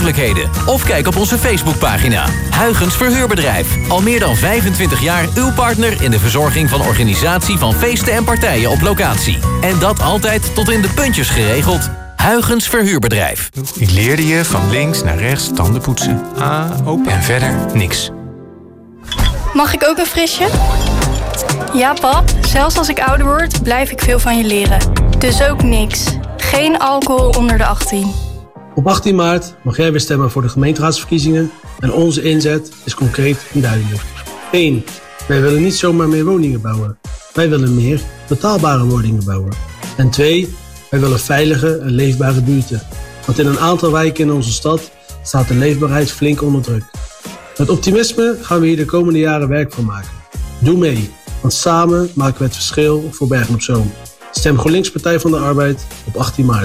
mogelijkheden. Of kijk op onze Facebookpagina. Huygens Verhuurbedrijf. Al meer dan 25 jaar uw partner in de verzorging van organisatie van feesten en partijen op locatie. En dat altijd tot in de puntjes geregeld. Huygens Verhuurbedrijf. Ik leerde je van links naar rechts tanden poetsen. Open. En verder niks. Mag ik ook een frisje? Ja, pap. Zelfs als ik ouder word, blijf ik veel van je leren. Dus ook niks. Geen alcohol onder de 18. Op 18 maart mag jij weer stemmen voor de gemeenteraadsverkiezingen. En onze inzet is concreet en duidelijk. 1. Wij willen niet zomaar meer woningen bouwen. Wij willen meer betaalbare woningen bouwen. En 2. Wij willen veilige en leefbare buurten. Want in een aantal wijken in onze stad staat de leefbaarheid flink onder druk. Met optimisme gaan we hier de komende jaren werk van maken. Doe mee, want samen maken we het verschil voor Bergen op Zoom. Stem GroenLinks Partij van de Arbeid op 18 maart.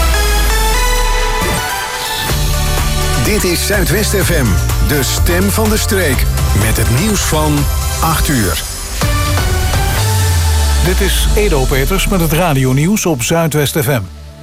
Dit is Zuidwest FM, de stem van de streek. Met het nieuws van 8 uur. Dit is Edo Peters met het radionieuws op Zuidwest FM.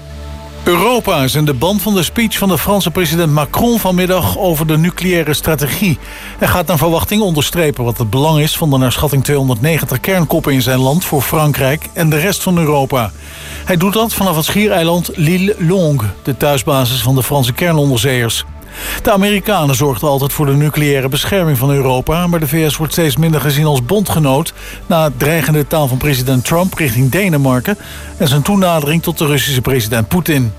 Europa is in de band van de speech van de Franse president Macron vanmiddag over de nucleaire strategie. Hij gaat naar verwachting onderstrepen wat het belang is van de naar schatting 290 kernkoppen in zijn land voor Frankrijk en de rest van Europa. Hij doet dat vanaf het schiereiland l'Île Longue, de thuisbasis van de Franse kernonderzeeërs. De Amerikanen zorgden altijd voor de nucleaire bescherming van Europa, maar de VS wordt steeds minder gezien als bondgenoot na het dreigende taal van president Trump richting Denemarken en zijn toenadering tot de Russische president Poetin.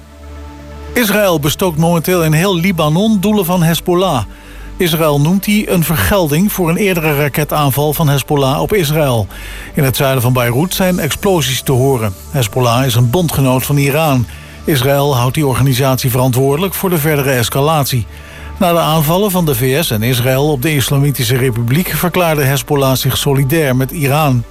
Israël bestookt momenteel in heel Libanon doelen van Hezbollah. Israël noemt die een vergelding voor een eerdere raketaanval van Hezbollah op Israël. In het zuiden van Beirut zijn explosies te horen. Hezbollah is een bondgenoot van Iran. Israël houdt die organisatie verantwoordelijk voor de verdere escalatie. Na de aanvallen van de VS en Israël op de Islamitische Republiek verklaarde Hezbollah zich solidair met Iran.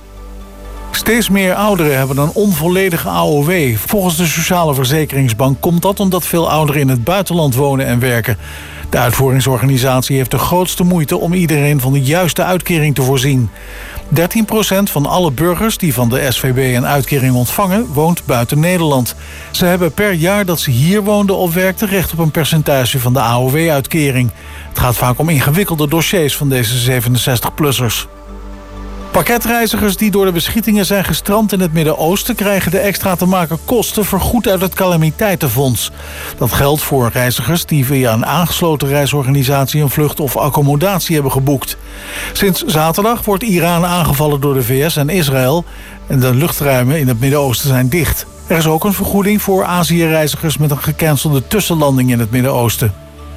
Steeds meer ouderen hebben een onvolledige AOW. Volgens de Sociale Verzekeringsbank komt dat omdat veel ouderen in het buitenland wonen en werken. De uitvoeringsorganisatie heeft de grootste moeite om iedereen van de juiste uitkering te voorzien. 13% van alle burgers die van de SVB een uitkering ontvangen, woont buiten Nederland. Ze hebben per jaar dat ze hier woonden of werkten recht op een percentage van de AOW-uitkering. Het gaat vaak om ingewikkelde dossiers van deze 67-plussers. Pakketreizigers die door de beschietingen zijn gestrand in het Midden-Oosten krijgen de extra te maken kosten vergoed uit het calamiteitenfonds. Dat geldt voor reizigers die via een aangesloten reisorganisatie een vlucht of accommodatie hebben geboekt. Sinds zaterdag wordt Iran aangevallen door de VS en Israël en de luchtruimen in het Midden-Oosten zijn dicht. Er is ook een vergoeding voor Azië-reizigers met een gecancelde tussenlanding in het Midden-Oosten.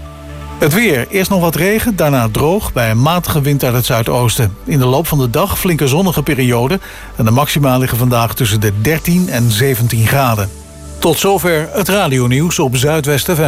Het weer. Eerst nog wat regen, daarna droog bij een matige wind uit het zuidoosten. In de loop van de dag flinke zonnige periode en de maxima liggen vandaag tussen de 13 en 17 graden. Tot zover het radionieuws op Zuidwest FM.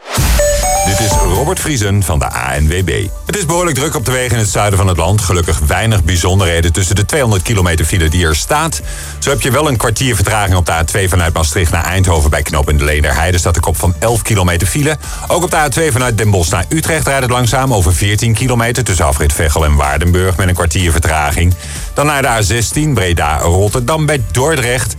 Dit is Robert Vriesen van de ANWB. Het is behoorlijk druk op de wegen in het zuiden van het land. Gelukkig weinig bijzonderheden tussen de 200 kilometer file die er staat. Zo heb je wel een kwartier vertraging op de A2 vanuit Maastricht naar Eindhoven. Bij knooppunt Leenderheide staat de kop van 11 kilometer file. Ook op de A2 vanuit Den Bosch naar Utrecht rijdt het langzaam over 14 kilometer... tussen afrit Veghel en Waardenburg met een kwartier vertraging. Dan naar de A16 Breda-Rotterdam bij Dordrecht.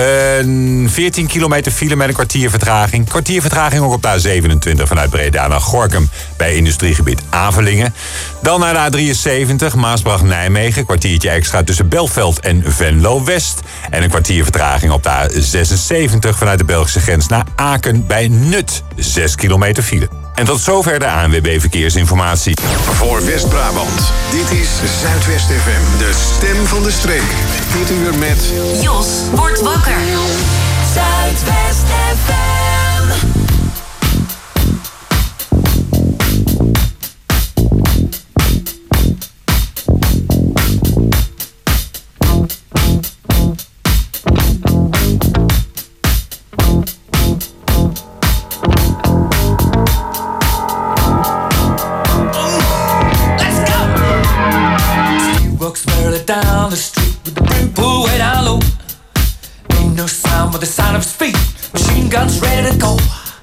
14 kilometer file met een kwartier vertraging. Kwartier vertraging ook op de A27 vanuit Breda naar Gorinchem bij industriegebied Avelingen. Dan naar de A73 Maasbracht-Nijmegen. Kwartiertje extra tussen Belveld en Venlo-West. En een kwartier vertraging op de A76 vanuit de Belgische grens naar Aken bij Nut. 6 kilometer file. En tot zover de ANWB Verkeersinformatie. Voor West-Brabant, dit is Zuidwest FM, de stem van de streek. Dit uur met Jos wordt wakker. Zuidwest FM. Down the street with the brim pulled way down low. Ain't no sound but the sound of his feet. Machine guns ready to go.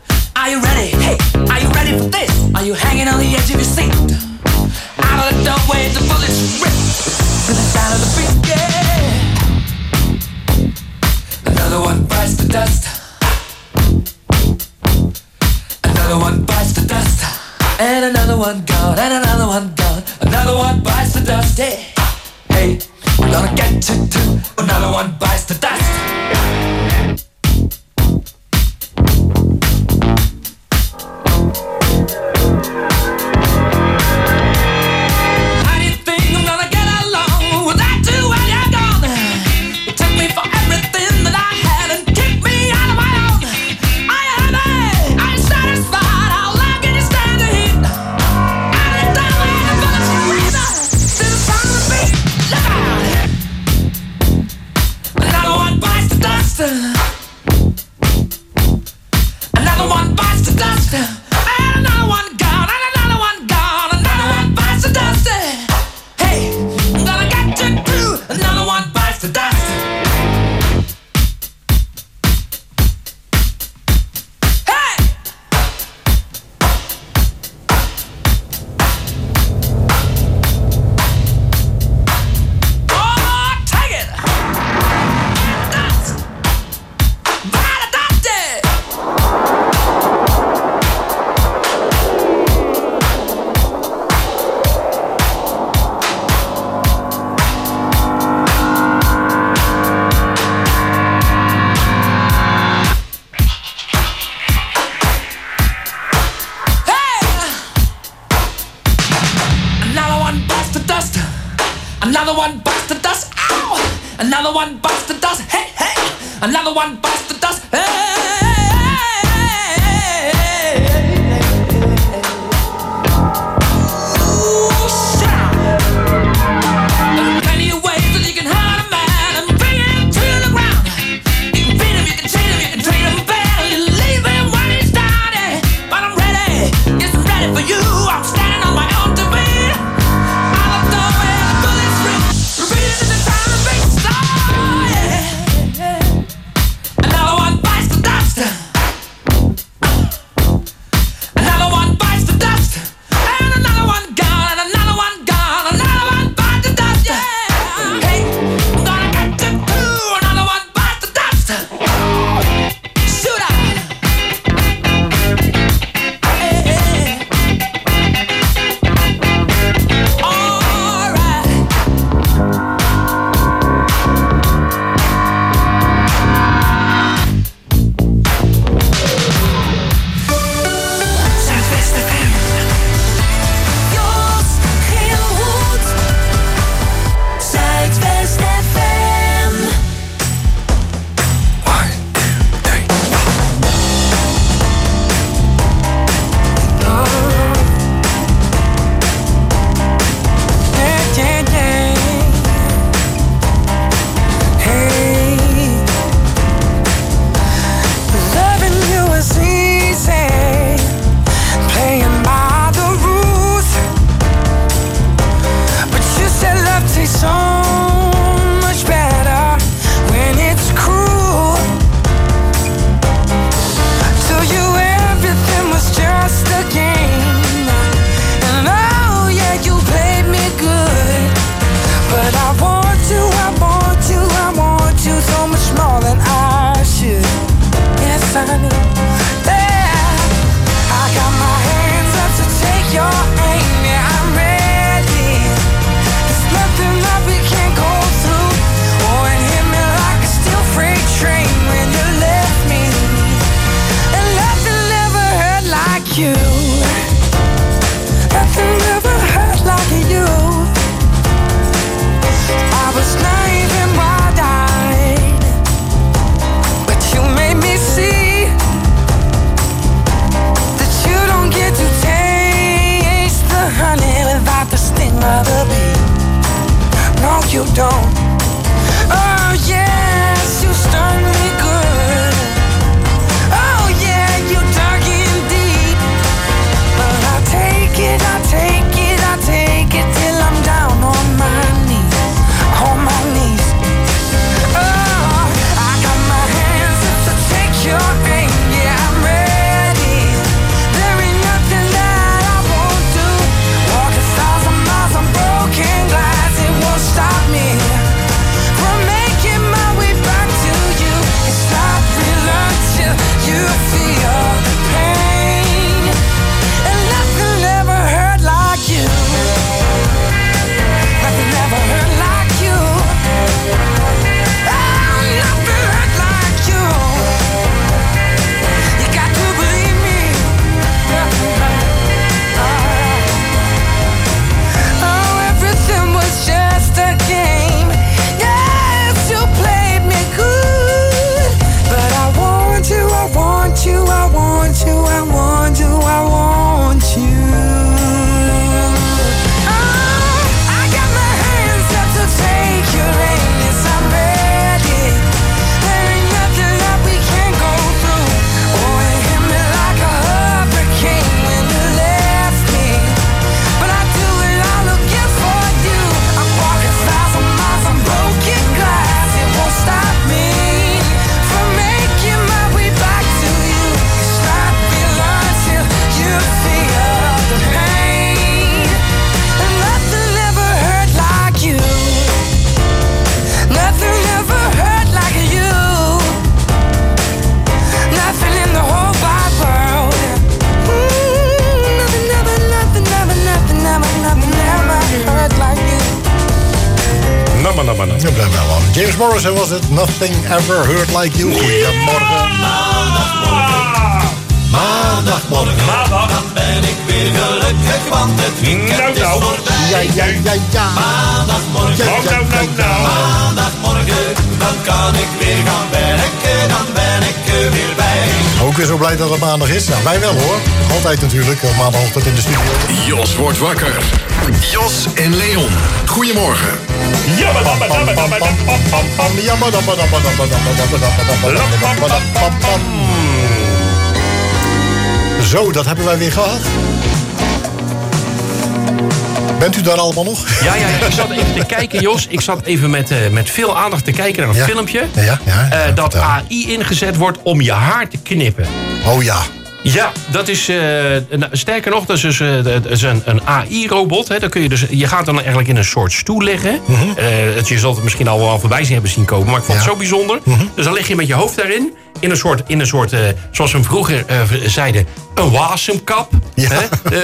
and another one gone, and another one gone. Another one bites the dust. Hey, hey, we're gonna get to do. Another one bites the dust. Another one bites the dust, and another one gone, and another one gone. Another one bites the dust. Hey, I'm gonna get you through. Another one bites the dust. Hey! Oh, take it! Dust! Bite the dust! Another one bites the dust. Ow! Another one bites the dust. Hey, hey! Another one bites the dust. Hey! Ooh, shout! There are plenty of ways that you can hurt a man and bring him to the ground. You can beat him, you can cheat him, you can treat him bad, you leave him when he's down. But I'm ready, yes, I'm ready for you. I'm standing on my own two feet. Another one bites the dust. Another one bites the dust. And another one gone, and another one gone. Another one bites the dust, yeah. Hey, I'm gonna get you through. Another one bites the dust. Shoot out. Hey, hey. All right. You don't. Oh yes, you stung me good. Oh yeah, you dug in deep. But I'll take it, I'll take it, I'll take it till I'm down on my knees, on my knees. Oh, I got my hands up to take your aim. Yeah, I'm ready. There ain't nothing that I won't do. Walk 1,000 miles on broken glass, it won't stop me. James Morrison was het. Nothing Ever Heard Like You. Goedemorgen. Maandagmorgen. Maandag. Dan ben ik weer gelukkig, want het weekend is voorbij. Ja. Maandagmorgen. Maandagmorgen. Dan kan ik weer gaan werken. Dan ben ik er weer bij. Ook weer zo blij dat het maandag is. Nou, wij wel hoor. Altijd natuurlijk. Maandagochtend in de studio. Jos wordt wakker. Jos en Leon. Goedemorgen. Zo, dat hebben wij weer gehad. Bent u daar allemaal nog? Ja, ik zat even te kijken, Jos. Ik zat even met veel aandacht te kijken naar een filmpje. Dat AI ingezet wordt om je haar te knippen. Oh ja. Ja, dat is... sterker nog, dat is dus een AI-robot. Dan kun je, dus, je gaat dan eigenlijk in een soort stoel liggen. Je zult het misschien al wel voorbij hebben zien komen. Maar ik vond het zo bijzonder. Dus dan lig je met je hoofd daarin. In een soort zoals we vroeger zeiden, een wasemkap. Ja.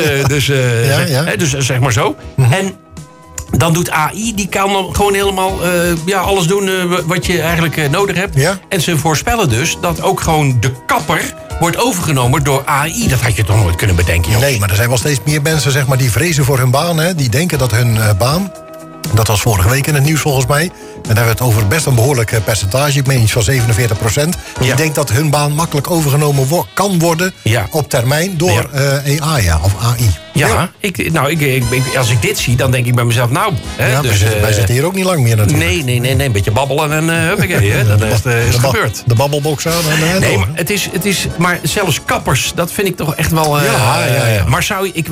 Dus zeg maar zo. En dan doet AI, die kan dan gewoon helemaal alles doen wat je eigenlijk nodig hebt. Ja. En ze voorspellen dus dat ook gewoon de kapper wordt overgenomen door AI. Dat had je toch nooit kunnen bedenken, joh. Nee, maar er zijn wel steeds meer mensen zeg maar, die vrezen voor hun baan. Hè? Die denken dat hun baan... Dat was vorige week in het nieuws volgens mij. En daar hebben we het over best een behoorlijk percentage. Ik meen iets van 47%. Die denkt dat hun baan makkelijk overgenomen kan worden... op termijn door AI of AI. Ja, als ik dit zie, dan denk ik bij mezelf... wij zitten hier ook niet lang meer natuurlijk. Nee, een beetje babbelen en huppakee. Dat is gebeurd. De babbelbox aan. Nee, maar het is... Maar zelfs kappers, dat vind ik toch echt wel... Maar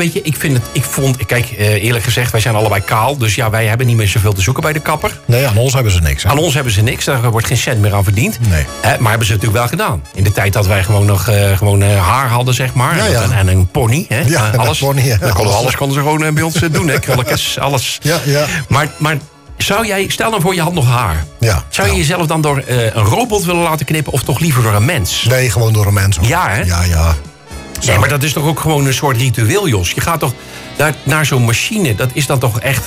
kijk, eerlijk gezegd, wij zijn allebei kaal. Dus ja, wij hebben niet meer zoveel te zoeken bij de kapper. Nee, aan ons hebben ze niks. Hè? Aan ons hebben ze niks, daar wordt geen cent meer aan verdiend. Nee. Maar hebben ze natuurlijk wel gedaan. In de tijd dat wij gewoon nog haar hadden, zeg maar. En een pony. Hè? Ja, alles. Pony, Alles konden ze gewoon bij ons doen, hè? Krulletjes, alles. Ja. Maar zou jij, stel nou voor je had nog haar. Ja. Zou je jezelf dan door een robot willen laten knippen of toch liever door een mens? Nee, gewoon door een mens. Hoor. Ja, hè? Ja. Nee, maar dat is toch ook gewoon een soort ritueel, Jos? Je gaat toch naar zo'n machine, dat is dan toch echt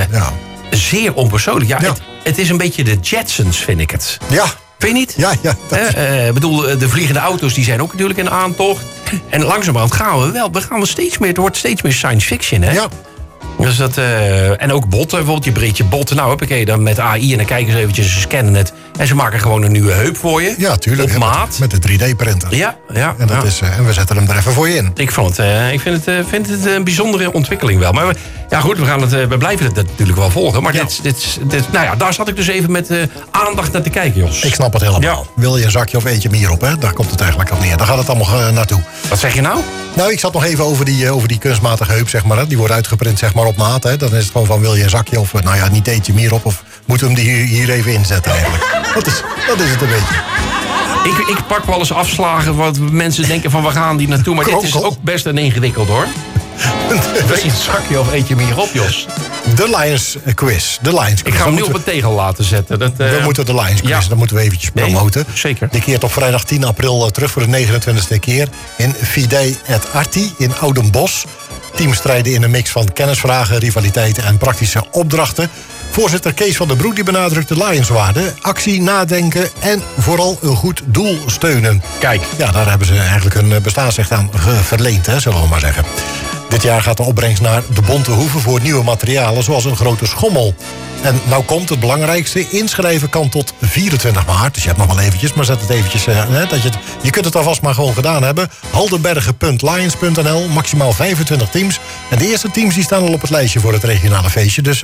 zeer onpersoonlijk. Ja. Het is een beetje de Jetsons, vind ik het. Ja. Vind je niet? Ja. Ik bedoel, de vliegende auto's die zijn ook natuurlijk in aantocht. En langzamerhand gaan we wel. Het wordt steeds meer science fiction, hè? Ja. Dus dat, en ook botten, bijvoorbeeld. Je breekt je botten. Nou, hoppakee, dan met AI. En dan kijken ze eventjes, ze scannen het. En ze maken gewoon een nieuwe heup voor je. Ja, tuurlijk. Op maat. Met de 3D-printer. Ja. En we zetten hem er even voor je in. Ik vind het een bijzondere ontwikkeling wel. Maar goed, we blijven het natuurlijk wel volgen. Maar daar zat ik dus even met aandacht naar te kijken, Jos. Ik snap het helemaal. Ja. Wil je een zakje of eet je meer op, hè? Daar komt het eigenlijk op neer. Daar gaat het allemaal naartoe. Wat zeg je nou? Nou, ik zat nog even over die kunstmatige heup, zeg maar. Hè. Die wordt uitgeprint, zeg maar, op maat. Hè. Dan is het gewoon van, wil je een zakje of, niet eet je meer op... of moeten we hem hier even inzetten eigenlijk. Dat is het een beetje. Ik pak wel eens afslagen wat mensen denken van, waar gaan die naartoe? Maar dit is ook best een ingewikkeld, hoor. Wil je een zakje of eet je meer op, Jos? De Lions Quiz. Ik ga hem nu op een tegel laten zetten. We moeten de Lions Quiz, dat moeten we eventjes promoten. Zeker. Die keert op vrijdag 10 april terug voor de 29e keer... in Fidei et Arti in Oudenbosch. Teams strijden in een mix van kennisvragen, rivaliteiten en praktische opdrachten. Voorzitter Kees van der Broek die benadrukt de Lionswaarde. Actie, nadenken en vooral een goed doel steunen. Kijk. Ja, daar hebben ze eigenlijk hun bestaansrecht aan verleend, hè, zullen we maar zeggen. Dit jaar gaat de opbrengst naar de Bonte Hoeve voor nieuwe materialen, zoals een grote schommel. En nou komt het belangrijkste, inschrijven kan tot 24 maart. Dus je hebt nog wel eventjes, maar zet het eventjes... je kunt het alvast maar gewoon gedaan hebben. Haldenbergen.lions.nl, maximaal 25 teams. En de eerste teams die staan al op het lijstje voor het regionale feestje. Dus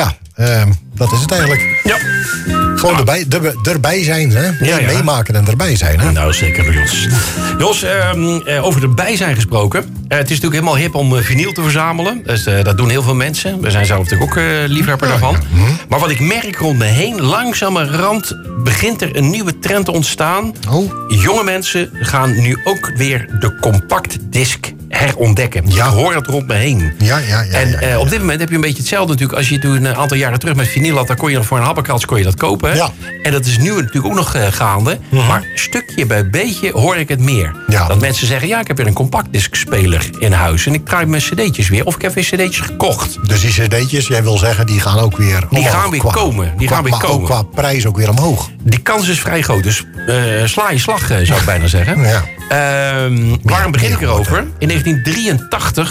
dat is het eigenlijk. Ja. Gewoon erbij zijn, hè? Meemaken en erbij zijn, hè? Nou, zeker, Jos. Jos, over erbij zijn gesproken. Het is natuurlijk helemaal hip om vinyl te verzamelen. Dus, dat doen heel veel mensen. We zijn zelf natuurlijk ook liefhebber daarvan. Ja. Maar wat ik merk rond me heen, langzamerhand begint er een nieuwe trend te ontstaan. Jonge mensen gaan nu ook weer de compact disc herontdekken. Ik hoor het rond me heen. Ja. En op dit moment heb je een beetje hetzelfde natuurlijk. Als je toen een aantal jaren terug met vinyl had... dan kon je voor een habbekrats dat kopen. Ja. En dat is nu natuurlijk ook nog gaande. Maar stukje bij beetje hoor ik het meer. Ja. Dat mensen zeggen, ik heb weer een compactdiscspeler in huis. En ik draai mijn cd'tjes weer. Of ik heb weer cd'tjes gekocht. Dus die cd'tjes, jij wil zeggen, die gaan ook weer Die gaan weer komen. Maar ook qua prijs ook weer omhoog. Die kans is vrij groot. Dus sla je slag, zou ik bijna zeggen. Ja. Waarom begin ik erover? In 1983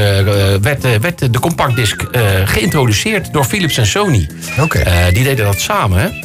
werd de compactdisc geïntroduceerd door Philips en Sony. Oké. Die deden dat samen. Hè?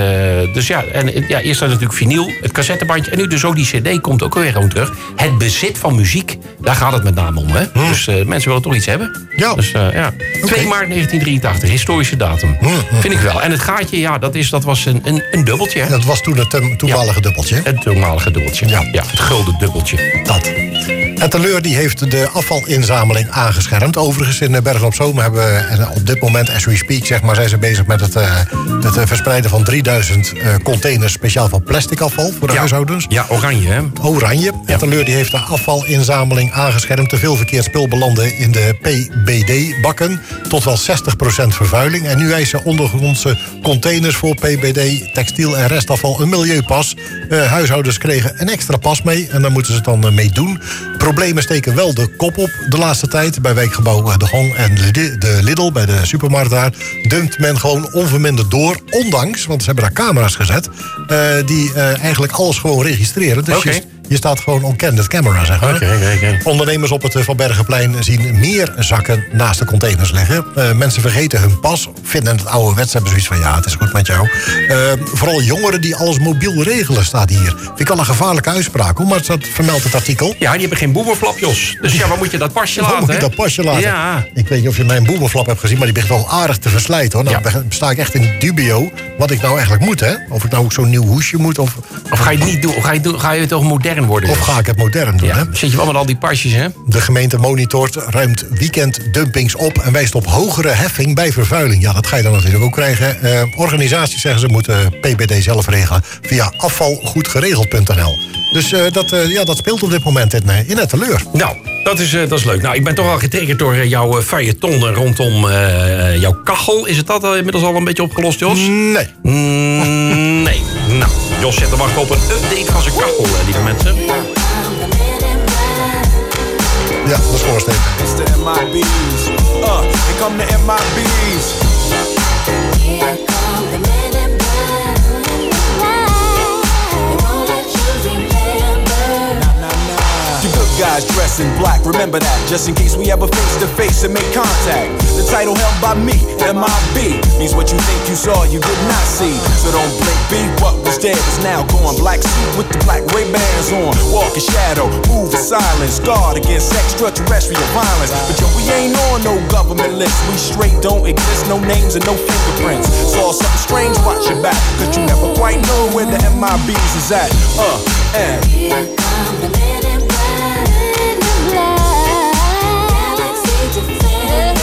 Dus ja, eerst had natuurlijk vinyl, het cassettebandje... en nu dus ook die cd komt ook weer gewoon terug. Het bezit van muziek, daar gaat het met name om. Hè? Dus mensen willen toch iets hebben. Ja. Dus 2 maart 1983, historische datum. Vind ik wel. En het gaatje, dat was een dubbeltje. Hè? Dat was toen het toenmalige dubbeltje. Het toenmalige dubbeltje. Ja, het gulden dubbeltje. Dat. En Teleur die heeft de afvalinzameling aangeschermd. Overigens in Bergen op Zoom hebben we op dit moment, as we speak, zeg maar, zijn ze bezig met het verspreiden van 3000 containers speciaal van plastic afval voor de huishoudens. Ja, oranje, hè? Oranje. Ja. En Teleur die heeft de afvalinzameling aangeschermd. Te veel verkeerd spul belandde in de PBD-bakken. Tot wel 60% vervuiling. En nu eisen ondergrondse containers voor PBD, textiel en restafval een milieupas. Huishoudens kregen een extra pas mee en daar moeten ze het dan mee doen. Problemen steken wel de kop op de laatste tijd. Bij wijkgebouw De Hong en de Lidl, bij de supermarkt daar, dumpt men gewoon onverminderd door. Ondanks, want ze hebben daar camera's gezet, die eigenlijk alles gewoon registreren. Dus je staat gewoon on candid camera, zeg maar. Okay. Ondernemers op het Van Bergenplein zien meer zakken naast de containers liggen. Mensen vergeten hun pas, vinden het ouderwets, hebben zoiets van, het is goed met jou. Vooral jongeren die alles mobiel regelen, staat hier. Vind ik al een gevaarlijke uitspraak, hoor, maar dat vermeldt het artikel. Ja, die hebben geen boeberflapjes. Dus waar moet je dat pasje laten? Waar moet je dat pasje laten? Ja. Ik weet niet of je mijn boeberflap hebt gezien, maar die begint wel aardig te verslijten, hoor. Nou sta ik echt in dubio wat ik nou eigenlijk moet, hè. Of ik nou ook zo'n nieuw hoesje moet, of ga je het niet doen? Of ga je het toch modern worden? Of ga ik het modern doen, hè? Zit je wel met al die pasjes, hè? De gemeente monitort, ruimt weekenddumpings op en wijst op hogere heffing bij vervuiling. Ja, dat ga je dan natuurlijk ook krijgen. Organisaties zeggen ze moeten PBD zelf regelen via afvalgoedgeregeld.nl. Dus dat speelt op dit moment in het Teleur. Nou, dat is leuk. Nou, ik ben toch wel getriggerd door jouw feuilleton rondom jouw kachel. Is het dat inmiddels al een beetje opgelost, Jos? Nee. Nee. Nou, Jos zet te wachten op een update van zijn kachel, lieve mensen. Ja, dat is schoorsteen. It's the MIBs. Here come the MIBs. Here come the men in black. They won't let you remember. You good guys dressed in black, remember that. Just in case we ever face to face and make contact. The title held by me, MIB, means what you think you saw, you did not see. So don't blink, be what was dead is now gone. Black suit with the black Ray-Bans on. Walk in shadow, move in silence. Guard against extraterrestrial violence. But yo, we ain't on no government list. We straight don't exist, no names and no fingerprints. Saw something strange, watch your back. Cause you never quite know where the MIBs is at. And Here come the men in black. Galaxy defender.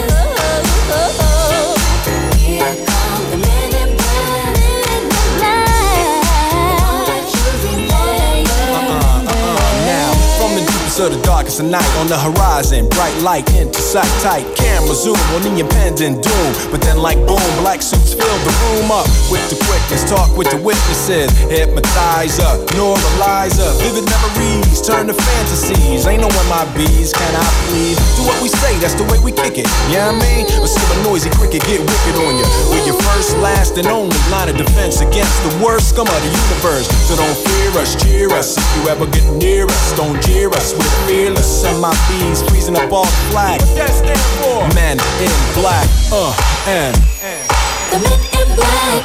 Here come the men in black. Won't let you remember. now, from the deepest of the darkest of night, on the horizon, bright light into sight tight. Camera zoom on the impending doom. But then like boom, black suits fill the room up with the quickness. Talk with the witnesses, hypnotizer, neuralizer. Vivid memories turn to fantasies. Ain't no MIBs, can I please? Do what we say, that's the way we kick it. Yeah, you know what I mean? Or see a noisy cricket get wicked on you. We're your first, last, and only line of defense against the worst scum of the universe. So don't fear us, cheer us. If you ever get near us, don't jeer us. We're fearless. MIBs freezing up all the flag. What that stand for? Men in black. And The men in black.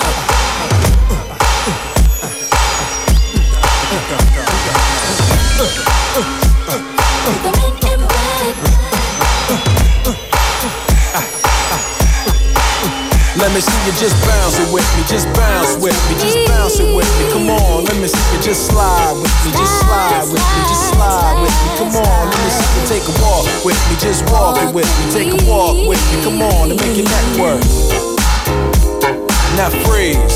The men in black. let me see you just bounce it with me, just bounce with me, just bounce it with me. Come on, let me see you just slide with me, just slide with me, just slide with me. Come on, let me see you take a walk with me, just walk it with me, take a walk with me. Come on, and make your neck work. Now freeze.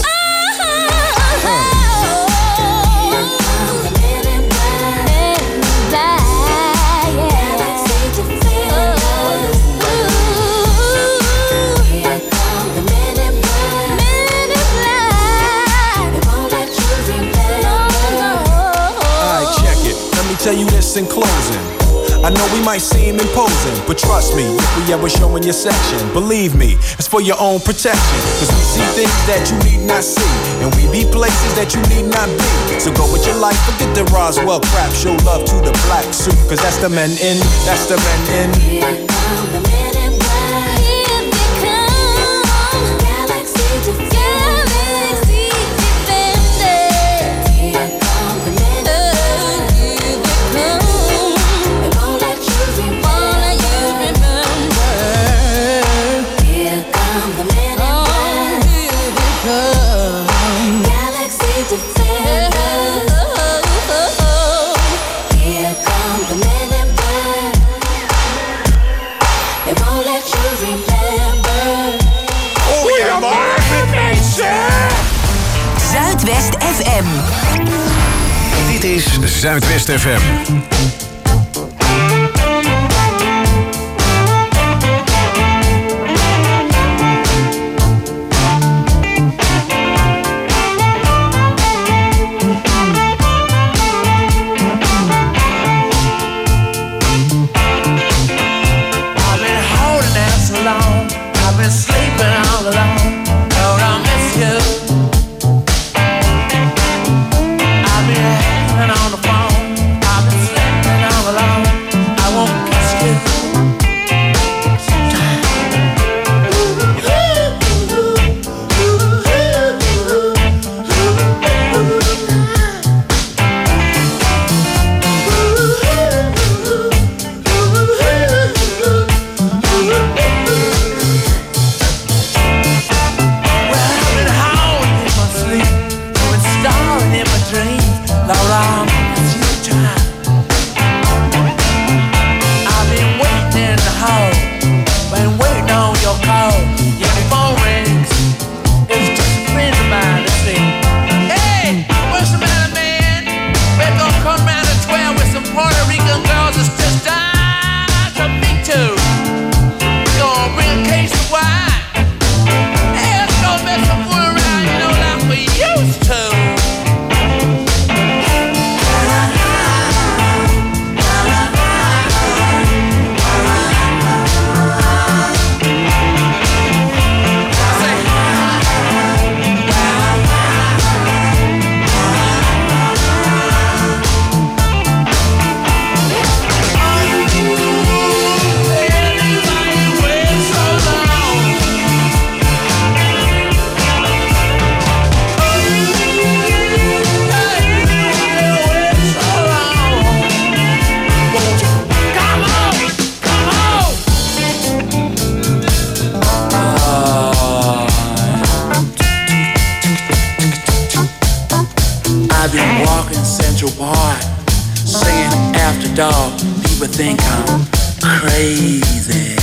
doors and closing. I know we might seem imposing, but trust me, if we ever show in your section, believe me, it's for your own protection. Cause we see things that you need not see, and we be places that you need not be. So go with your life, forget the Roswell crap, show love to the black suit, cause that's the men in, that's the men in. Here come the men in black. Here they come. Galaxy defenders. Here come the men in black. Here they come. They won't let you remember. Here come the men in black. Here they come. Galaxy defenders. Here come the men in black. They won't let you remember. Goedemorgen mensen! Zuidwest FM. Dit is Zuidwest FM. I've been holding out so long. I've been sleeping all alone. Lord, I miss you. I've been hanging on the phone. I've been sleeping all alone. I won't kiss you. Well, I've been howling in my sleep. I've been starring in my dreams. Lord, I miss you trying. I've been waiting in the hall. Been waiting on your call. Yeah, the phone rings. It's just a friend of mine to see. Hey, what's the matter, man? We're gonna come round at 12 with some Puerto Rican girls that's just died to meet too. We're gonna bring a case of wine. Hey, let's go mess some fool around, you know, like we used to. I've been walking Central Park, singing after dark. People think I'm crazy.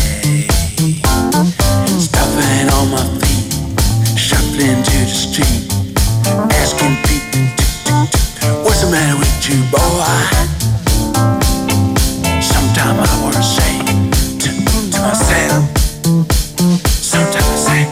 Stuffing on my feet, shuffling to the street, asking people, what's the matter with you, boy? Sometimes I want to say to myself, sometimes I say,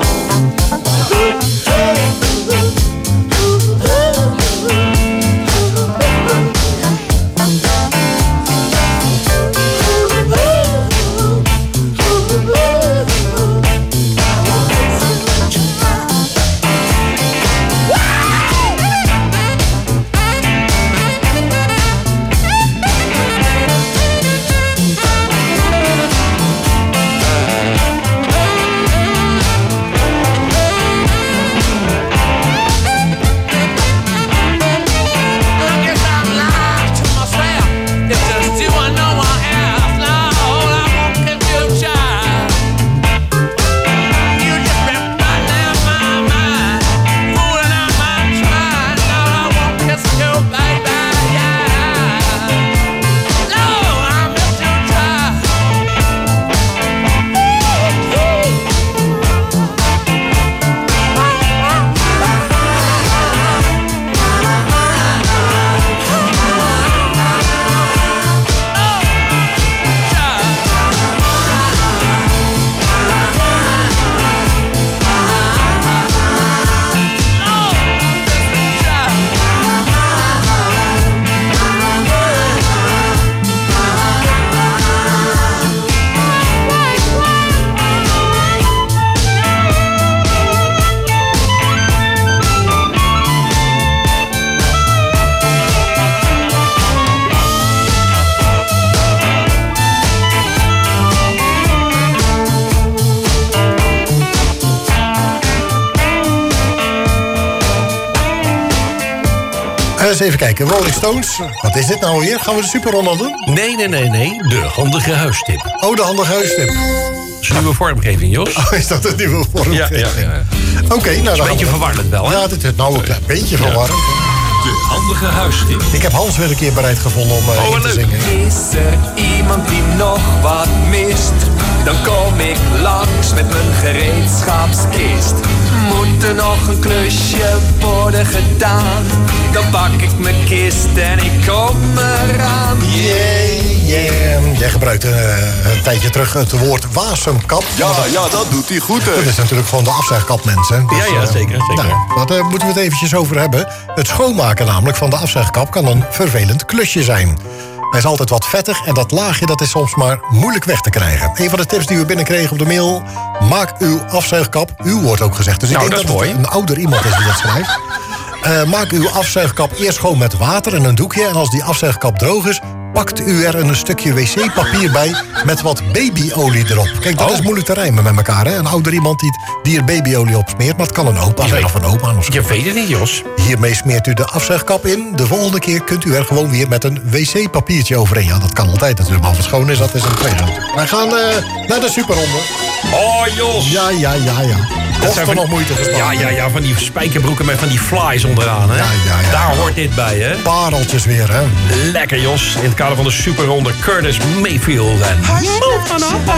Eens even kijken. Rolling Stones. Wat is dit nou weer? Gaan we de superronde doen? Nee. De handige huistip. Oh, de handige huistip. Dat is een nieuwe vormgeving, Jos. Oh, is dat een nieuwe vormgeving? Ja. Oké, nou dan. Een beetje verwarrend wel, hè? Ja, dit is nou een klein beetje verwarrend. De handige huistip. Ik heb Hans weer een keer bereid gevonden om in te zingen. Is er iemand die nog wat mist? Dan kom ik langs met mijn gereedschapskist. Moet er nog een klusje worden gedaan? Dan pak ik mijn kist en ik kom eraan. Yeah. Jij gebruikt een tijdje terug het woord wasemkap. Ja, dat doet hij goed, hè. Dat is natuurlijk gewoon de afzuigkap, mensen. Dus, ja, zeker. Nou, daar moeten we het eventjes over hebben. Het schoonmaken namelijk van de afzuigkap kan een vervelend klusje zijn. Hij is altijd wat vettig en dat laagje dat is soms maar moeilijk weg te krijgen. Een van de tips die we binnenkregen op de mail: maak uw afzuigkap, uw wordt ook gezegd. Dus ik denk dat het een ouder iemand is die dat schrijft. Maak uw afzuigkap eerst schoon met water en een doekje. En als die afzuigkap droog is, pakt u er een stukje wc-papier bij met wat babyolie erop. Kijk, dat is moeilijk te rijmen met elkaar, hè? Een ouder iemand die er babyolie op smeert, maar het kan een opa zijn of een oma. Of zo. Je weet het niet, Jos. Hiermee smeert u de afzuigkap in. De volgende keer kunt u er gewoon weer met een wc-papiertje overheen. Ja, dat kan altijd natuurlijk, maar als het schoon is, dat is een tweede. Wij gaan naar de superronde. Oh, Jos. Ja. Dat zijn nog moeite gespannen. Ja, van die spijkerbroeken met van die flies onderaan, hè? Ja. Daar hoort dit bij, hè? Pareltjes weer, hè? Lekker, Jos. In het kader van de superronde Curtis Mayfield en Move on up.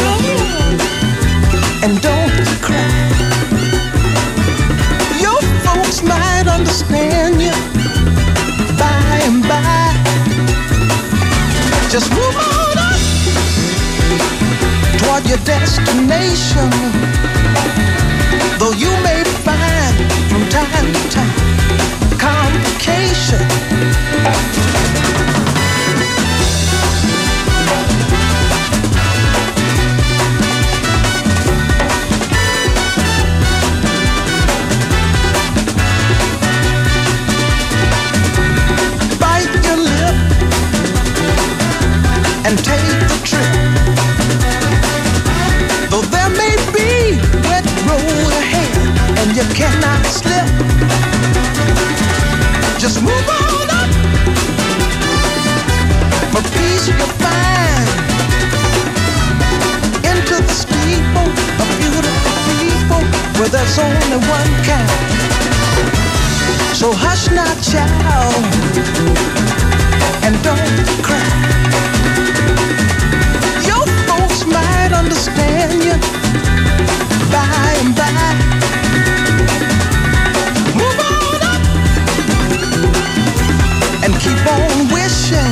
And don't cry. Your folks might understand you by and by. Just move on up toward your destination. Though you may find from time to time complication. Bite your lip and take the trip. Though there may be wet road ahead and you cannot slip, just move on up. For peace you'll find into the steeple of beautiful people where there's only one kind. So hush not, child, and don't cry. Your folks might understand you by and by. Move on up and keep on wishing.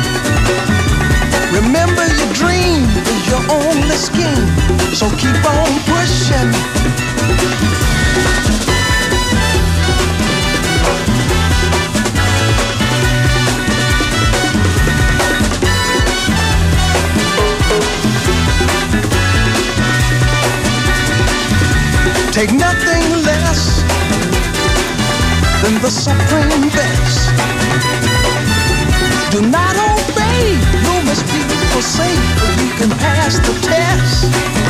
Remember your dream is your only scheme, so keep on pushing. Take nothing less than the supreme best. Do not obey, you must be forsake, but you can pass the test.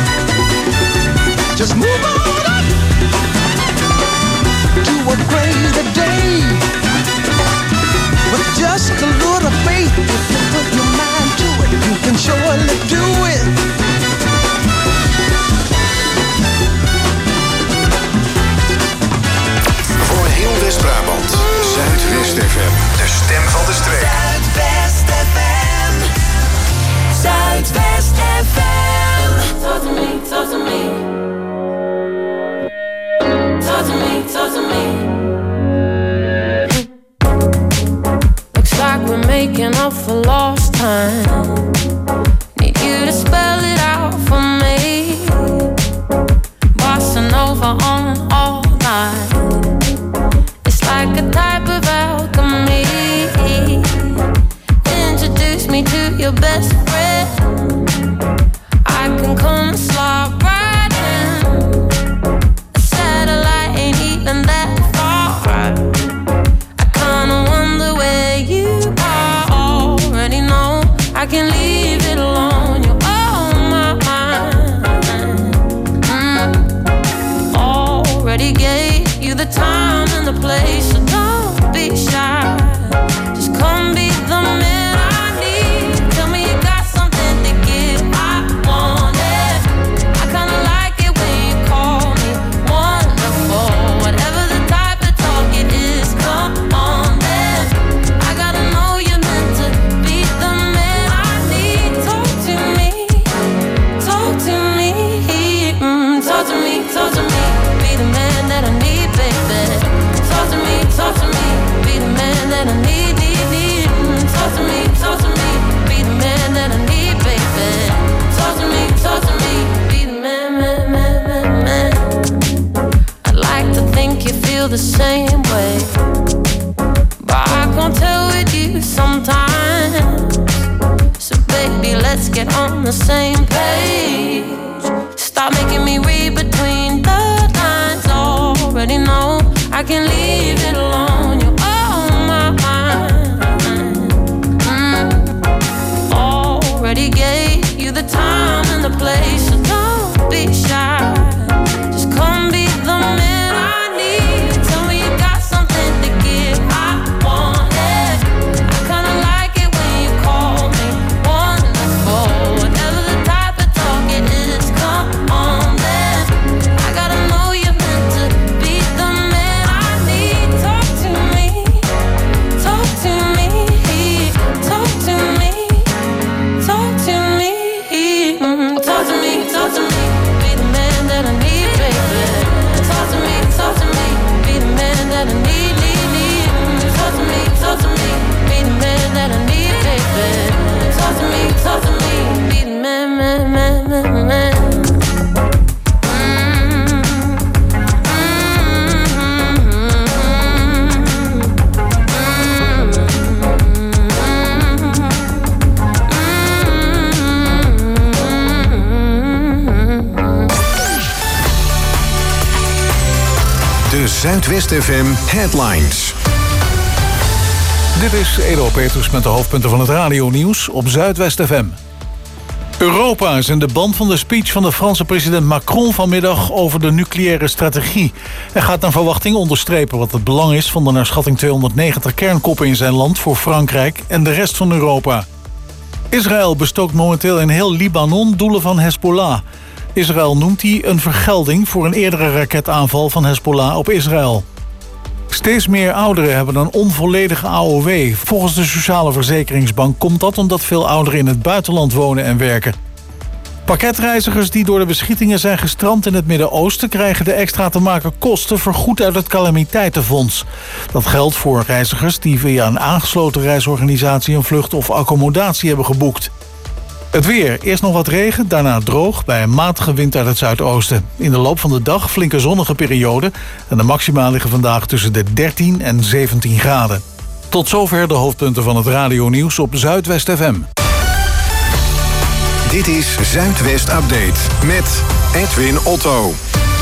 Just move on up to a greater day. With just a little faith, if you put your mind to it, you can surely do it. Voor heel West-Brabant, Zuidwest FM, de stem van de streek. Zuidwest FM. Zuidwest FM. Talk to me, talk to me. Talk to me, talk to me. Looks like we're making up for lost time. Need you same page. Stop making me read between the lines. Already know I can leave it alone. You're on my mind. Already gave you the time and the place, so don't be shy. Just come be the man I need. Tell me you got something to give. I want it. I kinda like it when you call me wonderful. Whatever the type of talk it is, come on then. I gotta know you're meant to be the man I need. Talk to me, talk to me, talk to me, talk to me, talk to me, talk to me. Be the man that I need, baby. Talk to me, be the man that I need, need. Talk to me, be the man that I need, baby. Talk to me, be the man. De Zuidwest FM Headlines. Dit is Edo Petrus met de hoofdpunten van het radionieuws op Zuidwest FM. Europa is in de band van de speech van de Franse president Macron vanmiddag over de nucleaire strategie. Hij gaat naar verwachting onderstrepen wat het belang is van de naar schatting 290 kernkoppen in zijn land voor Frankrijk en de rest van Europa. Israël bestookt momenteel in heel Libanon doelen van Hezbollah. Israël noemt die een vergelding voor een eerdere raketaanval van Hezbollah op Israël. Steeds meer ouderen hebben een onvolledige AOW. Volgens de Sociale Verzekeringsbank komt dat omdat veel ouderen in het buitenland wonen en werken. Pakketreizigers die door de beschietingen zijn gestrand in het Midden-Oosten krijgen de extra te maken kosten vergoed uit het calamiteitenfonds. Dat geldt voor reizigers die via een aangesloten reisorganisatie een vlucht of accommodatie hebben geboekt. Het weer. Eerst nog wat regen, daarna droog bij een matige wind uit het zuidoosten. In de loop van de dag flinke zonnige periode en de maxima liggen vandaag tussen de 13 en 17 graden. Tot zover de hoofdpunten van het radionieuws op Zuidwest FM. Dit is Zuidwest Update met Edwin Otto.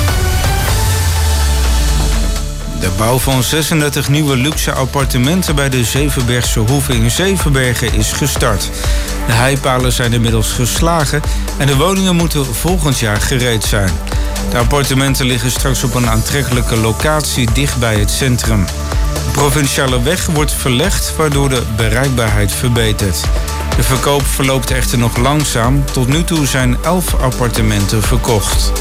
De bouw van 36 nieuwe luxe appartementen bij de Zevenbergse Hoeve in Zevenbergen is gestart. De heipalen zijn inmiddels geslagen en de woningen moeten volgend jaar gereed zijn. De appartementen liggen straks op een aantrekkelijke locatie dicht bij het centrum. De provinciale weg wordt verlegd, waardoor de bereikbaarheid verbetert. De verkoop verloopt echter nog langzaam. Tot nu toe zijn 11 appartementen verkocht.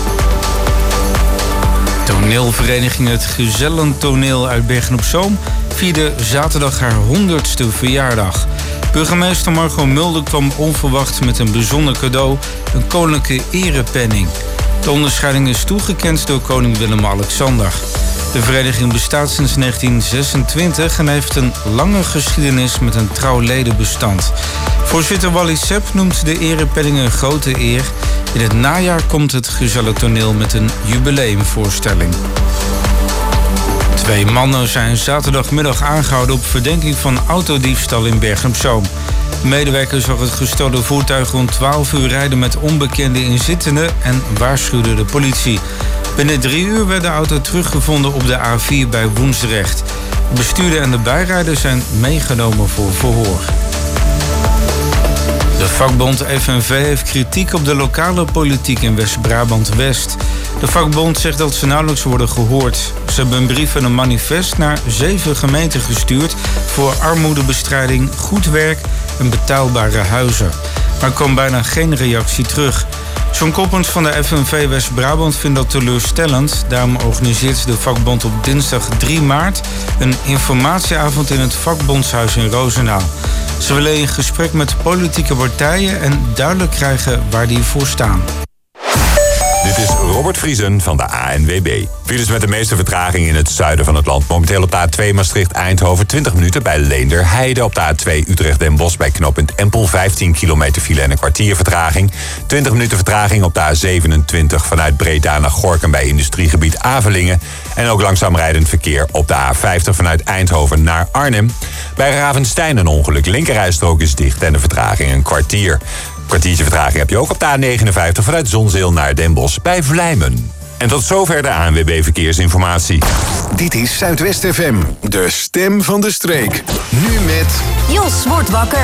Toneelvereniging Het Gezellentoneel uit Bergen-op-Zoom vierde zaterdag haar 100ste verjaardag. Burgemeester Margot Mulder kwam onverwacht met een bijzonder cadeau, een koninklijke erepenning. De onderscheiding is toegekend door koning Willem-Alexander. De vereniging bestaat sinds 1926 en heeft een lange geschiedenis met een trouw ledenbestand. Voorzitter Wally Sepp noemt de erepenning een grote eer. In het najaar komt het Gezellentoneel met een jubileumvoorstelling. 2 mannen zijn zaterdagmiddag aangehouden op verdenking van autodiefstal in Bergen-op-Zoom. De medewerker zag het gestolen voertuig rond 12 uur rijden met onbekende inzittenden en waarschuwde de politie. Binnen 3 uur werd de auto teruggevonden op de A4 bij Woensdrecht. De bestuurder en de bijrijder zijn meegenomen voor verhoor. De vakbond FNV heeft kritiek op de lokale politiek in West-Brabant-West. De vakbond zegt dat ze nauwelijks worden gehoord. Ze hebben een brief en een manifest naar 7 gemeenten gestuurd voor armoedebestrijding, goed werk en betaalbare huizen. Maar er kwam bijna geen reactie terug. John Koppens van de FNV West-Brabant vindt dat teleurstellend. Daarom organiseert de vakbond op dinsdag 3 maart... een informatieavond in het vakbondshuis in Roosendaal. Ze willen in gesprek met politieke partijen en duidelijk krijgen waar die voor staan. Dit is Robert Vriesen van de ANWB. Files met de meeste vertraging in het zuiden van het land. Momenteel op de A2 Maastricht-Eindhoven 20 minuten bij Leenderheide. Op de A2 Utrecht-Den Bosch bij knooppunt Empel 15 kilometer file en een kwartier vertraging. 20 minuten vertraging op de A27 vanuit Breda naar Gorinchem bij industriegebied Avelingen. En ook langzaam rijdend verkeer op de A50 vanuit Eindhoven naar Arnhem. Bij Ravenstein een ongeluk. Linkerrijstrook is dicht en de vertraging een kwartier. Kwartiertje vertraging heb je ook op de A59 vanuit Zonzeel naar Den Bosch bij Vlijmen. En tot zover de ANWB Verkeersinformatie. Dit is Zuidwest FM, de stem van de streek. Nu met... Jos wordt wakker.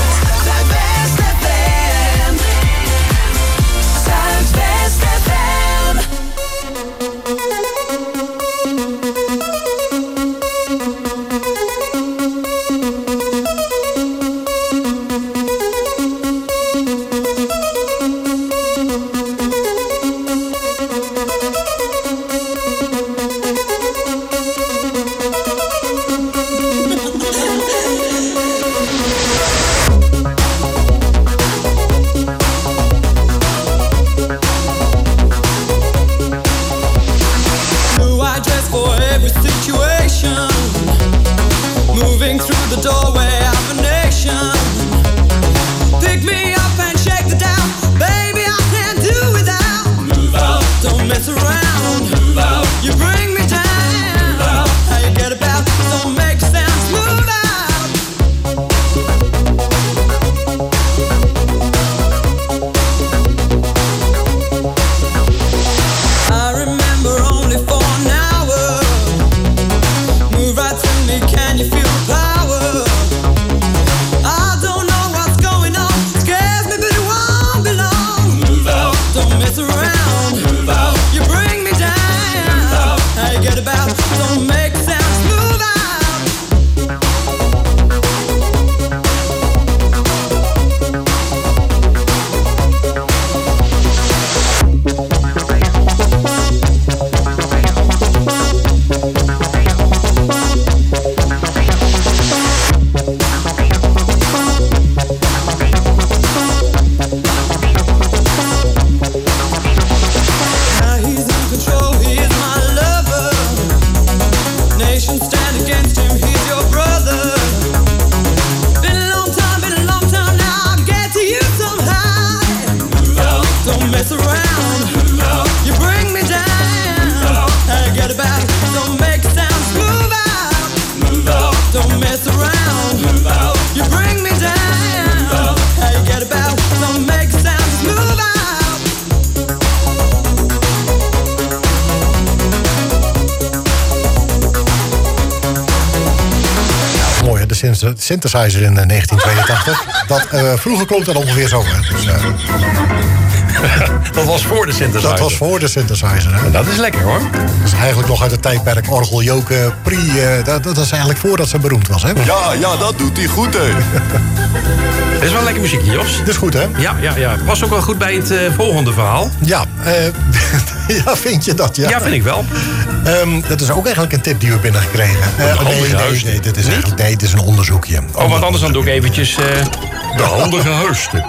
Synthesizer in 1982. Vroeger klonk dat ongeveer zo. Hè. Dus, dat was voor de synthesizer. Dat was voor de synthesizer. Hè. En dat is lekker hoor. Dat is eigenlijk nog uit het tijdperk orgel, joken, dat is eigenlijk voordat ze beroemd was. Hè. Ja, dat doet hij goed, hè. Dit is wel lekker muziekje, Jos. Dat is goed, hè? Ja. Past ook wel goed bij het volgende verhaal. Ja, ja, vind je dat? Ja, vind ik wel. Dat is ook eigenlijk een tip die we binnengekregen. Nee, dit is een onderzoekje. Oh, wat anders dan doe ik eventjes de handige huisten.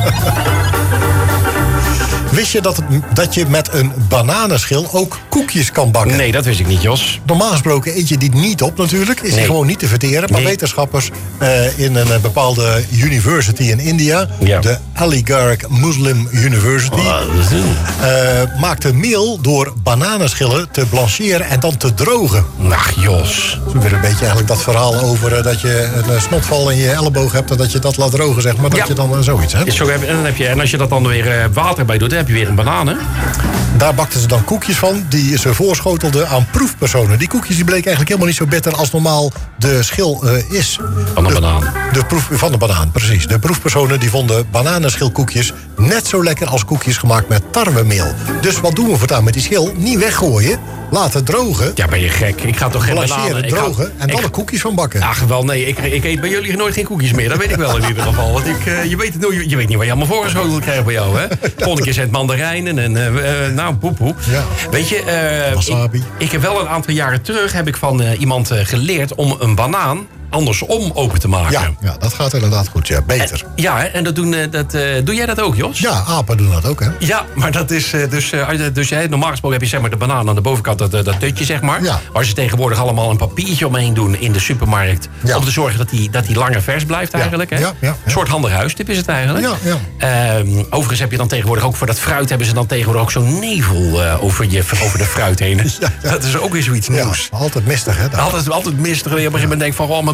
Wist je dat je met een bananenschil ook koekjes kan bakken? Nee, dat wist ik niet, Jos. Normaal gesproken eet je die niet op natuurlijk. Is die gewoon niet te verteren. Maar wetenschappers in een bepaalde university in India... de Aligarh Muslim University... maakten meel door bananenschillen te blancheren en dan te drogen. Ach, Jos. Zo weer een beetje eigenlijk dat verhaal over dat je een snotval in je elleboog hebt... en dat je dat laat drogen, zeg maar. Dat je dan zoiets hebt. En als je dat dan weer water bij doet... dan heb je weer een banaan, hè? Daar bakten ze dan koekjes van die ze voorschotelden aan proefpersonen. Die koekjes die bleken eigenlijk helemaal niet zo bitter als normaal de schil is. Van de banaan. Van de banaan, precies. De proefpersonen die vonden bananenschilkoekjes net zo lekker als koekjes gemaakt met tarwemeel. Dus wat doen we voortaan met die schil? Niet weggooien, laten drogen. Ja, ben je gek? Ik ga toch geen bananen... drogen en dan er koekjes van bakken. Ach, wel nee. Ik eet bij jullie nooit geen koekjes meer. Dat weet ik wel in ieder geval. Want je weet niet wat je allemaal voorgeschoteld krijgt bij jou, hè? Volgende keer zijn het mandarijnen en poepoe. Ja. Weet je, wasabi. Ik heb wel een aantal jaren terug heb ik van iemand geleerd om een banaan andersom open te maken. Ja, dat gaat inderdaad goed, ja. Beter. En doe jij dat ook, Jos? Ja, apen doen dat ook, hè? Ja, maar dat is dus normaal gesproken heb je zeg maar de banaan aan de bovenkant, dat tutje, zeg maar. Ja. Waar ze tegenwoordig allemaal een papiertje omheen doen in de supermarkt. Ja. Om te zorgen dat die langer vers blijft eigenlijk. Hè? Ja. Een soort handig huistip is het eigenlijk. Ja. Overigens heb je dan tegenwoordig ook voor dat fruit hebben ze dan tegenwoordig ook zo'n nevel over de fruit heen. Ja. Dat is ook weer zoiets nieuws. Ja, altijd mistig, hè? Altijd mistig. En je op een gegeven moment denkt van, mijn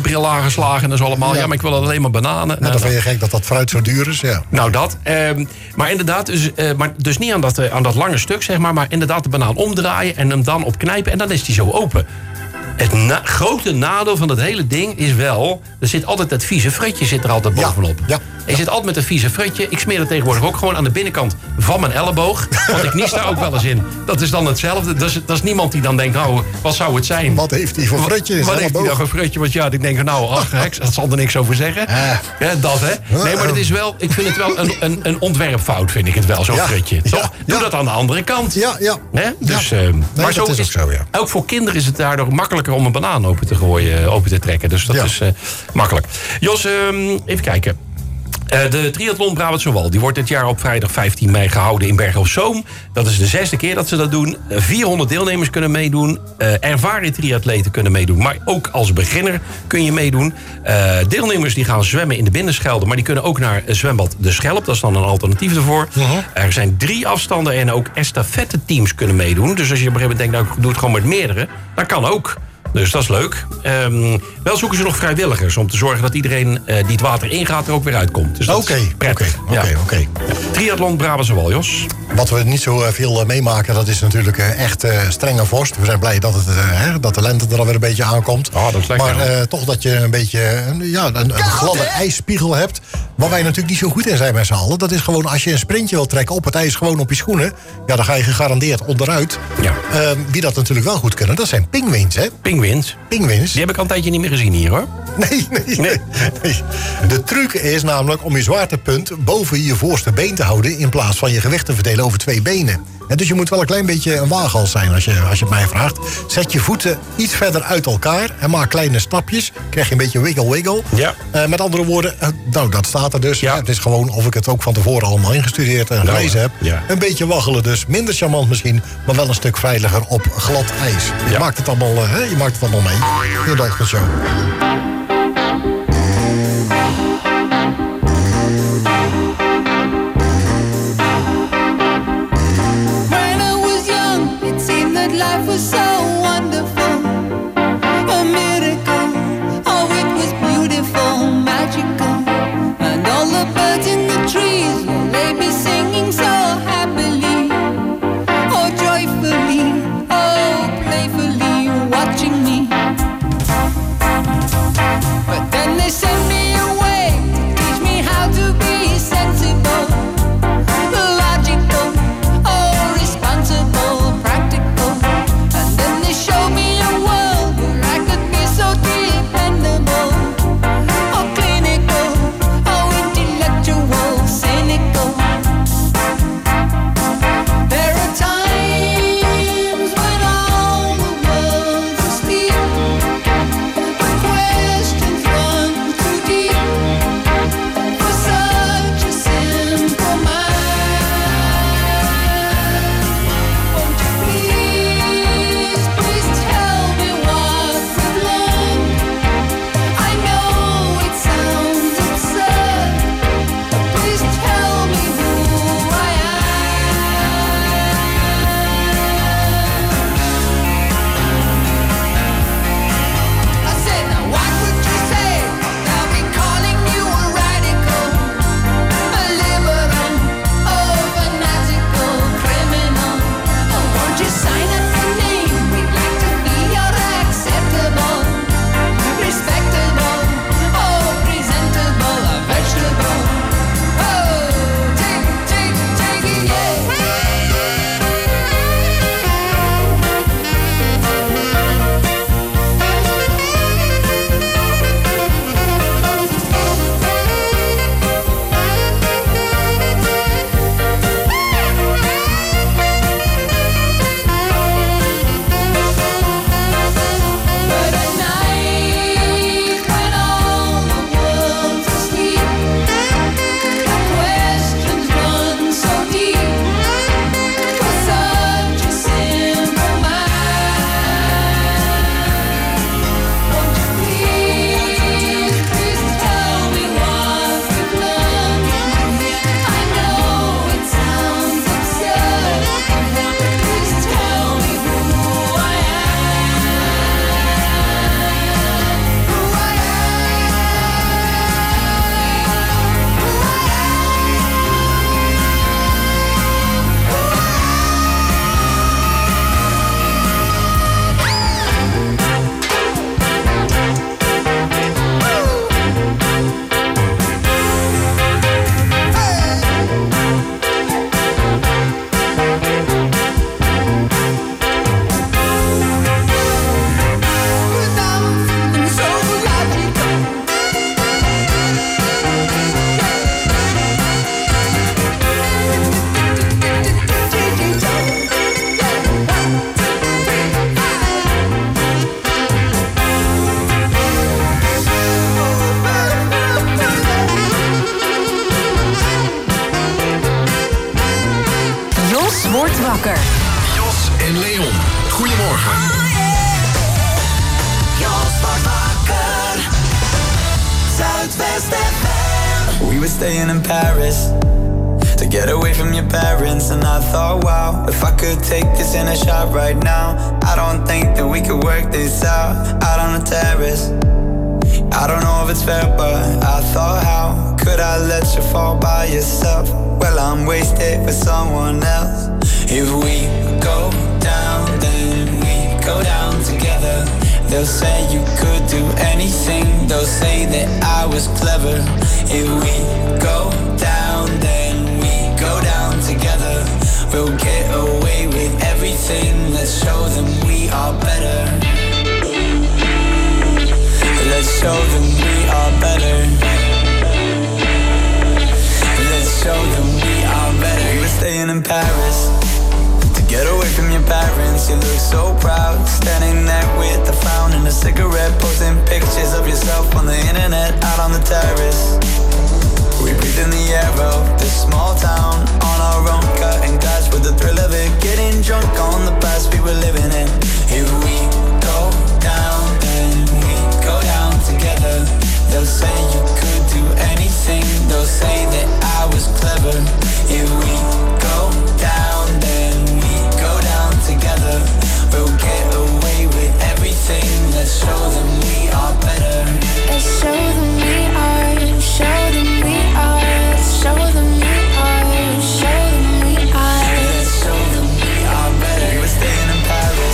bril aangeslagen en zo allemaal. Ja, maar ik wil alleen maar bananen. Nou, dan vind je gek dat fruit zo duur is, ja. Nou, dat. Maar inderdaad, dus niet aan dat lange stuk, zeg maar inderdaad de banaan omdraaien en hem dan opknijpen en dan is die zo open. Het grote nadeel van het hele ding is wel, er zit altijd dat vieze frutje zit er altijd bovenop. Ja. Je zit altijd met een vieze frutje. Ik smeer het tegenwoordig ook gewoon aan de binnenkant van mijn elleboog. Want ik nies daar ook wel eens in. Dat is dan hetzelfde. Dat is niemand die dan denkt, nou, wat zou het zijn? Wat heeft hij voor frutje in zijn Wat heeft hij dan voor frutje? Want ja, ik denk, nou, ach, heks, dat zal er niks over zeggen. Ja, dat, hè. Nee, maar het is wel, ik vind het wel een ontwerpfout, vind ik het wel, zo'n frutje. Toch? Doe dat aan de andere kant. Ja. Hè? Dus, maar zo is ook zo, ja. Ook voor kinderen is het daardoor makkelijker om een banaan open te gooien, open te trekken. Dus dat is makkelijk. Jos, even kijken. De triathlon Brabantse Wal die wordt dit jaar op vrijdag 15 mei gehouden in Bergen op Zoom. Dat is de 6e keer dat ze dat doen. 400 deelnemers kunnen meedoen. Ervaren triatleten kunnen meedoen. Maar ook als beginner kun je meedoen. Deelnemers die gaan zwemmen in de Binnenschelde. Maar die kunnen ook naar zwembad De Schelp. Dat is dan een alternatief ervoor. Er zijn 3 afstanden en ook estafette teams kunnen meedoen. Dus als je op een gegeven moment denkt, nou, ik doe het gewoon met meerdere. Dat kan ook. Dus dat is leuk. Wel zoeken ze nog vrijwilligers om te zorgen dat iedereen die het water ingaat er ook weer uitkomt. Dus dat is prettig. Oké. Triathlon Brabantse Wal, Jos. Wat we niet zo veel meemaken, dat is natuurlijk echt strenge vorst. We zijn blij dat de lente er alweer een beetje aankomt. Oh, dat is lekker. Maar toch dat je een beetje een gladde ijsspiegel hebt. Waar wij natuurlijk niet zo goed in zijn met z'n allen. Dat is gewoon als je een sprintje wil trekken op het ijs, gewoon op je schoenen. Ja, dan ga je gegarandeerd onderuit. Ja. Wie dat natuurlijk wel goed kunnen, dat zijn pinguïns, hè? Pinguïns. Die heb ik al een tijdje niet meer gezien hier, hoor. Nee. De truc is namelijk om je zwaartepunt boven je voorste been te houden, in plaats van je gewicht te verdelen over 2 benen. En dus je moet wel een klein beetje een waaghals zijn als je het mij vraagt. Zet je voeten iets verder uit elkaar en maak kleine stapjes. Krijg je een beetje wiggle. Ja. Met andere woorden, nou, dat staat er dus. Ja. Het is gewoon of ik het ook van tevoren allemaal ingestudeerd en gelezen heb. Ja. Een beetje waggelen dus. Minder charmant misschien, maar wel een stuk veiliger op glad ijs. Je maakt het allemaal, mee. Heel leuk voor zo. Life was so wonderful, a miracle. Oh, it was beautiful, magical. And all the birds in the trees, well, they be singing so happily, oh, joyfully, oh, playfully, watching me. wordt wakker. Jos en Leon, goedemorgen. Jos wordt wakker. Zuidwest FM. We were staying in Paris to get away from your parents, and I thought, wow, if I could take this in a shot right now, I don't think that we could work this out on the terrace. I don't know if it's fair, but I thought, how could I let you fall by yourself? Well, I'm wasted with someone else. If we go down, then we go down together. They'll say you could do anything. They'll say that I was clever. If we go down, then we go down together. We'll get away with everything. Let's show them we are better. Let's show them we are better. Let's show them we are better. We were staying in Paris to get away from your parents. You look so proud, standing there with a frown and a cigarette, posting pictures of yourself on the internet, out on the terrace. We breathe in the air of this small town, on our own, cutting glass with the thrill of it, getting drunk on the past we were living in. If we go down, then we go down together. They'll say you could do anything. They'll say that I was clever. If we go down, then we go down together. We'll get away with everything. Let's show them we are better. Let's show them we are. Show them we are. Show them we are. Show them we are. Let's show them we are better. We were staying in Paris.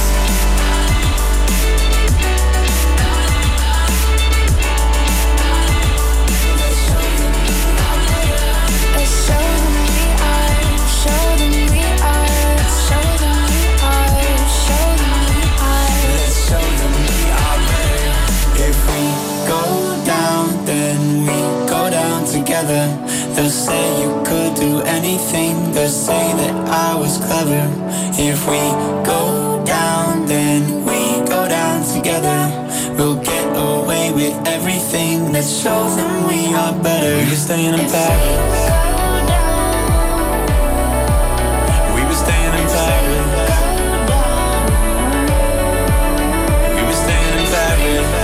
They'll say you could do anything. They'll say that I was clever. If we go down, then we go down together. We'll get away with everything. Let's show them we are better. We were staying in Paris. We were staying in Paris. We were staying in Paris.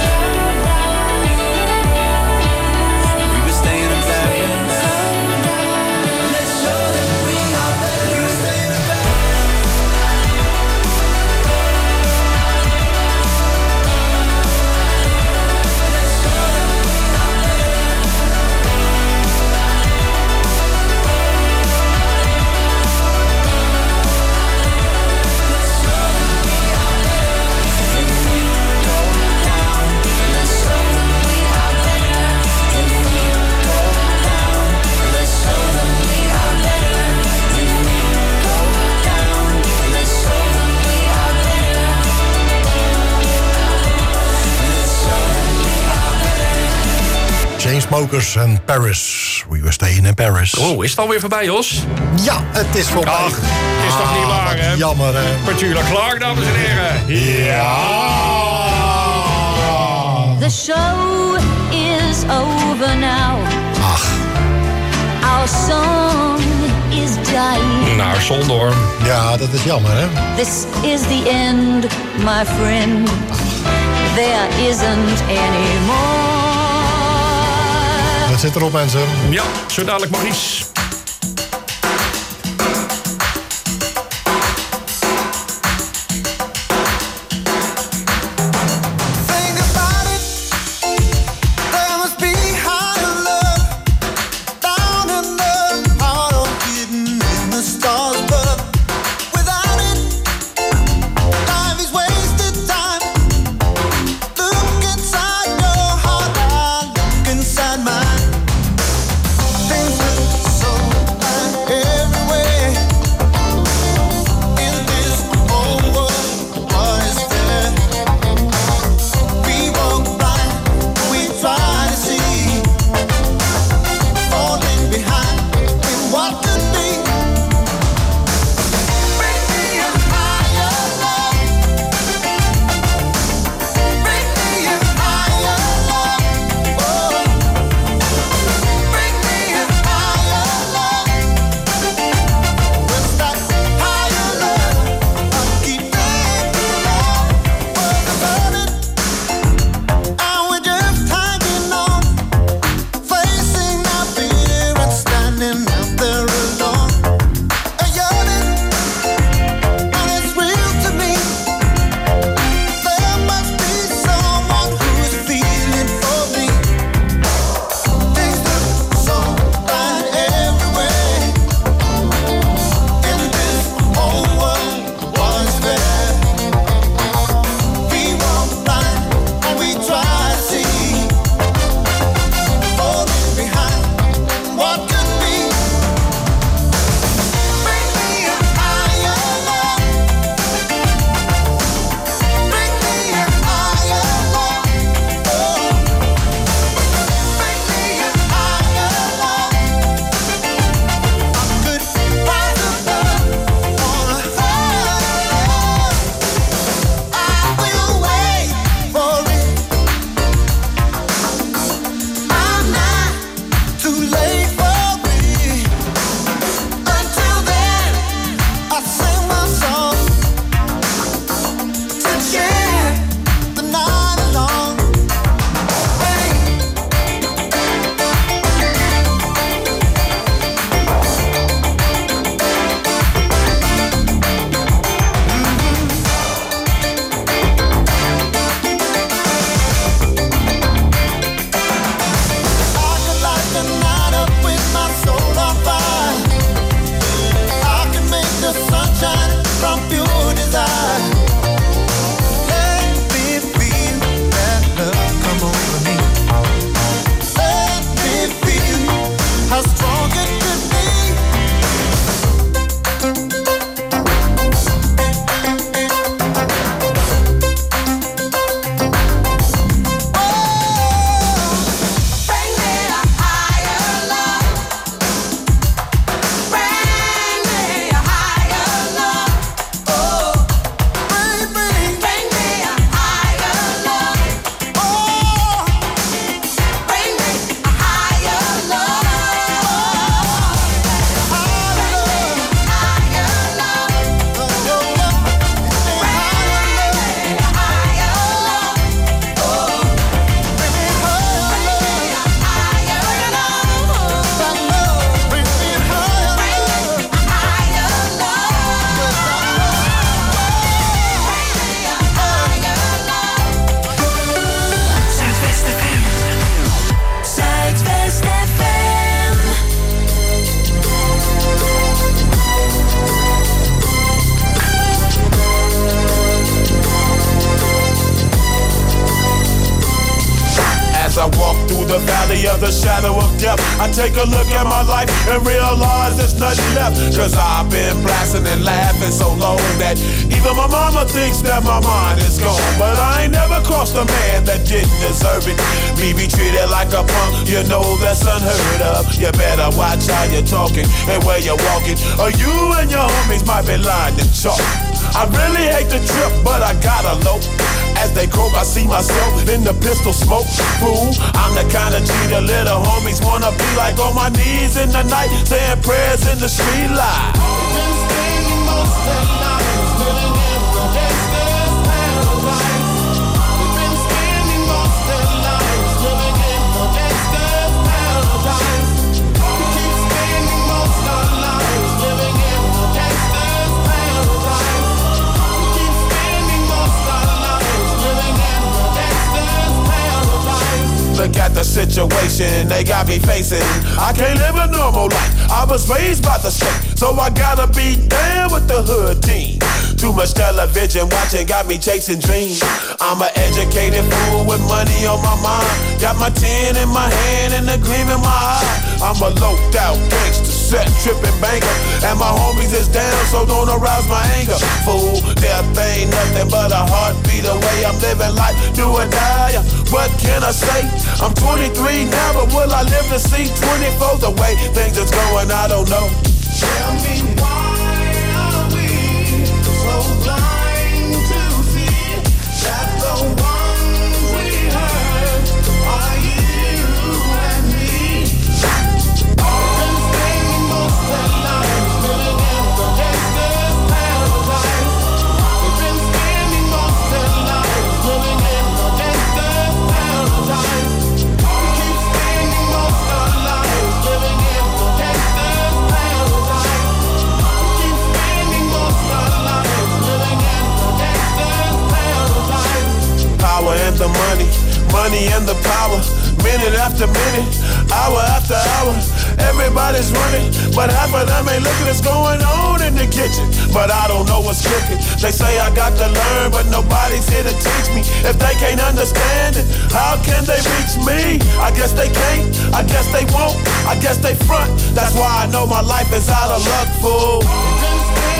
Chainsmokers en Paris. We were staying in Paris. Oh, is het alweer voorbij, Jos? Ja, het is voorbij. Ach, is toch niet waar, hè? Jammer, hè? Petula Clark, dames en heren. Ja! The show is over now. Ach. Our song is dying. Nou, zonde hoor. Ja, dat is jammer, hè? This is the end, my friend. There isn't any more. Dat zit erop, mensen. Ja, zo dadelijk Maurice. So the valley of the shadow of death, I take a look at my life and realize there's nothing left. Cause I've been blasting and laughing so long that even my mama thinks that my mind is gone. But I ain't never crossed a man that didn't deserve it. Me be treated like a punk, you know that's unheard of. You better watch how you're talking and where you're walking, or you and your homies might be lying to chalk. I really hate the trip, but I gotta low. As they croak, I see myself in the pistol smoke. Fool, I'm the kind of G the little homies wanna be like, on my knees in the night, saying prayers in the street light. Been spending most of their lives living in the gangster's paradise. We've been spending most of their lives living in the gangster's paradise. We keep spending most of our lives living in the gangster's paradise. We keep spending most of our lives living in the gangster's paradise. Look at the situation they got me facing. I can't live a normal life. I was raised by the state, so I gotta be down with the hood team. Too much television watching got me chasing dreams. I'm an educated fool with money on my mind. Got my 10 in my hand and a gleam in my eye. I'm a loped out gangster, set tripping banker, and my homies is down, so don't arouse my anger. Fool, death ain't nothing but a heartbeat away. I'm living life, do or die. What can I say? I'm 23 now, but will I live to see 24? The way things is going, I don't know. Tell me why are we so blind to see that the ones we hurt are you and me? Been spending most of their lives living in the gangster's paradise. We've been spending most of their lives living in the gangster's paradise. We keep spending most of our lives living in the gangster's paradise. We keep spending most of our lives living in the gangster's paradise. Power and the money, money and the power. Minute after minute, hour after hour, everybody's running, but half of them ain't looking what's going on in the kitchen. But I don't know what's cooking. They say I got to learn, but nobody's here to teach me. If they can't understand it, how can they reach me? I guess they can't, I guess they won't, I guess they front. That's why I know my life is out of luck, fool.